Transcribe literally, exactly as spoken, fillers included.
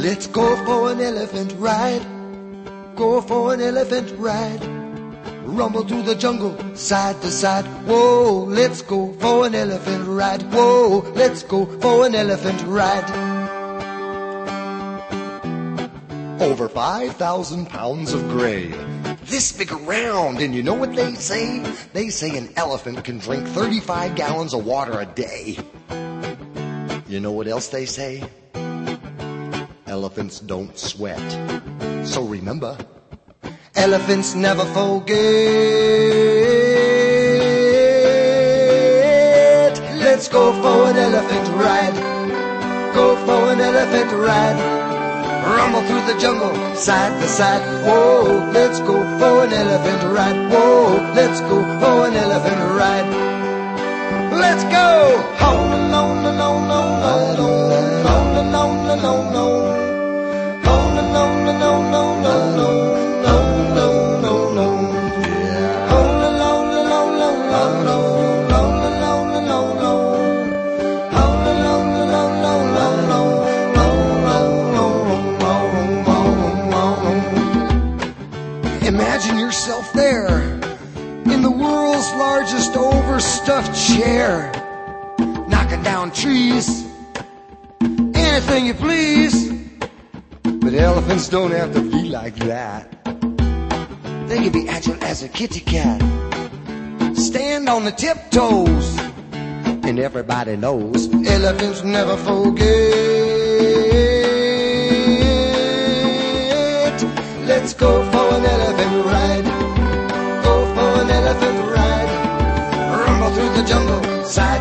Let's go for an elephant ride. Go for an elephant ride. Rumble through the jungle, side to side. Whoa, let's go for an elephant ride. Whoa, let's go for an elephant ride. Over five thousand pounds of gray, this big around, and you know what they say? They say an elephant can drink thirty-five gallons of water a day. You know what else they say? Elephants don't sweat. So remember, elephants never forget. Let's go for an elephant ride. Go for an elephant ride. Rumble through the jungle, side to side. Whoa, let's go for an elephant ride. Whoa, let's go for an elephant ride. Let's go! Ho, no, no, no, no, no, no, no, no, no, no, no. Ho, no, no, no, no, no, no, no, no, no, no. Yeah. Ho, no, no, no, no, no, no, no, no, no, no, no. Ho, no, no, no, no, no, no, no. Imagine yourself there, in the world's largest overstuffed chair, knocking down trees, anything you please. But elephants don't have to be like that. They can be agile as a kitty cat, stand on the tiptoes, and everybody knows elephants never forget. Let's go for an elephant ride. Go for an elephant ride. Rumble through the jungle, side